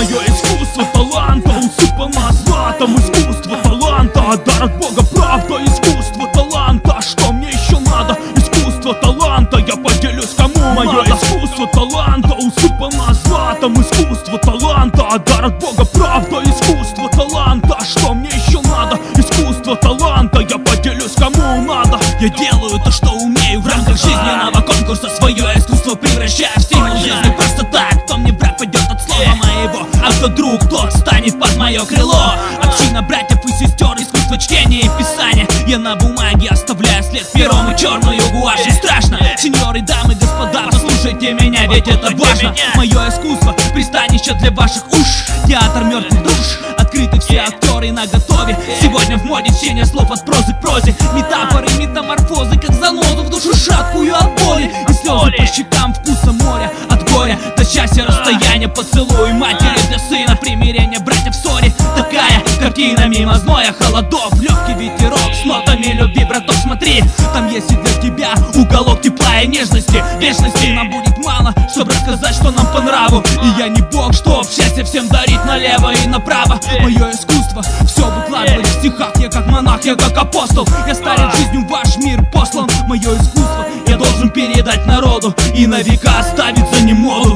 Мое искусство таланта усыпано златом. Искусство таланта, дар от Бога, правда. Искусство таланта, что мне еще надо? Искусство таланта, я поделюсь кому надо. Мое искусство таланта усыпано златом. Искусство таланта, дар от Бога, правда. Искусство таланта, что мне еще надо? Искусство таланта, я поделюсь кому надо. Я делаю то, что умею в рамках жизненного конкурса. Свое искусство превращаю в стимул жизни просто так. Кто мне враг, пойдет от слова моего, а кто друг, тот станет под мое крыло. Община братьев и сестер, искусство чтения и писания. Я на бумаге оставляю след пером и черную гуашь. И страшно, сеньоры, дамы, господа, послушайте меня, ведь это важно. Мое искусство — пристанище для ваших уш. Театр мертвых душ, открыты все актеры наготове. Сегодня в моде чтение слов от прозы к прозе. Метафоры, метаморфозы, как занозу в душу шаткую от боли. И слезы по щекам вкуса моря. От горя до счастья расстояние. Поцелуй матери для сына, примирение братьев в ссоре. Такая картина мимо зноя холодов. Легкий ветерок с нотами любви, браток, смотри. Там есть и для тебя уголок тепла и нежности. Вечности нам будет мало, чтобы рассказать, что нам по нраву. И я не бог, чтоб счастье всем дарить налево и направо. Мое искусство все выкладывать в стихах. Я как монах, я как апостол. Я старец жизнью в ваш мир послан. Мое искусство я должен передать народу и на века оставить за ним моду.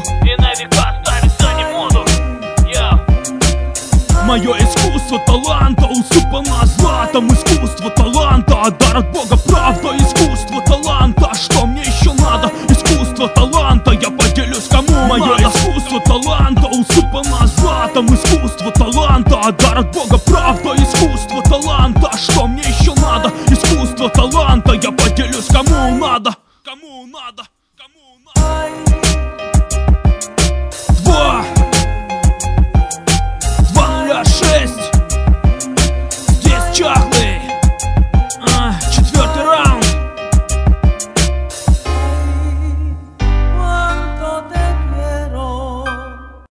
Мое искусство таланта усыпано златом. Искусство таланта, дар от Бога, правда. Искусство таланта, что мне еще надо? Искусство таланта, я поделюсь кому надо. Мое искусство таланта усыпано златом. Искусство таланта, дар от Бога, правда. Искусство таланта, что мне еще надо? Искусство таланта, я поделюсь кому надо. Кому надо? Кому надо? 2